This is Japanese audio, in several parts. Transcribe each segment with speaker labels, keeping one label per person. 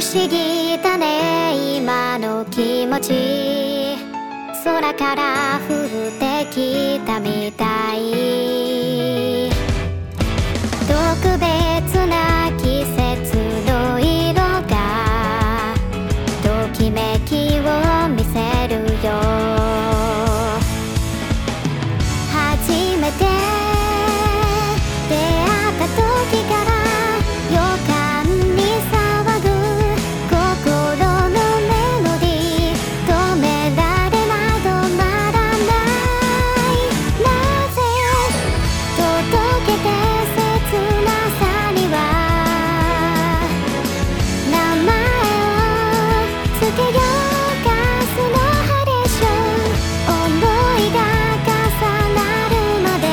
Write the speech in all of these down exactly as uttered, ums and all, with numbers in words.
Speaker 1: 思議だね今の気持ち、空から降ってきたみたい。特別な季節の色がときめきを見せるよ。初めて出会った時から予感に騒ぐ心のメロディー、止められない止まらない。なぜ届けて切なさには名前をつけようか。そのハレーション思いが重なるまで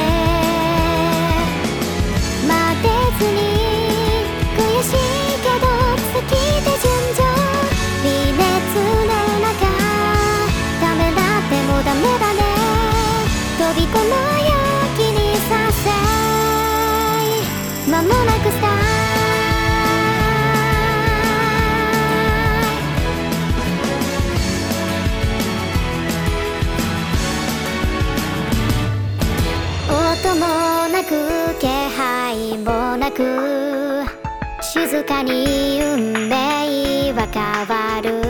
Speaker 1: 待てずに、悔しいけど好きで純情、微熱の中ダメだってもダメだね、飛び込む勇気にさせ、間もなくスター音もなく気配もなく静かに運命は変わる。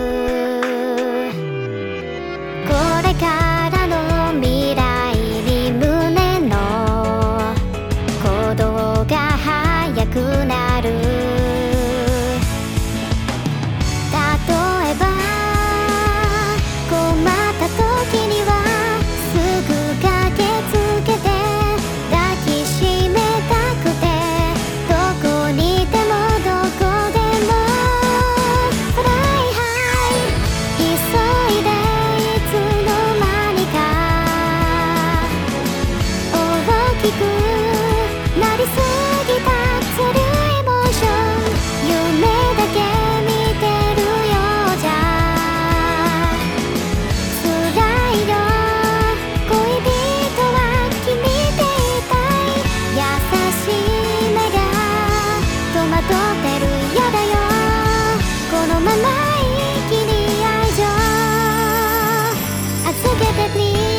Speaker 1: これからの未来に胸の鼓動が速くなる。例えば困った時にはすぐ駆けつけて抱きしめたくて、どこにいてもどこでもフライハイ、急いでいつの間にか大きくなりすぎたするエモーション、夢だけ見てるようじゃ辛いよ、恋人は君でいたい、優しい目が戸惑ってるよだよ、このまま一気に愛情預けて please。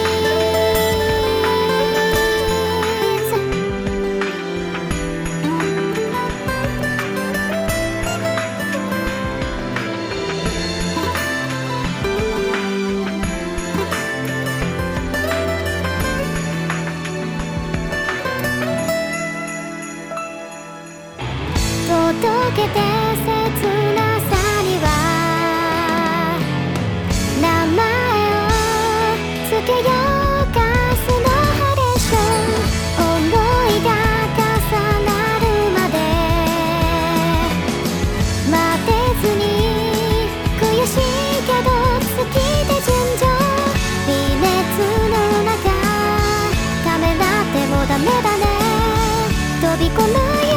Speaker 1: 届けて切なさには名前をつけようか。そのハレーション思いが重なるまで待てずに、悔しいけど好きで純情、微熱の中ダメだってもダメだね、飛び込む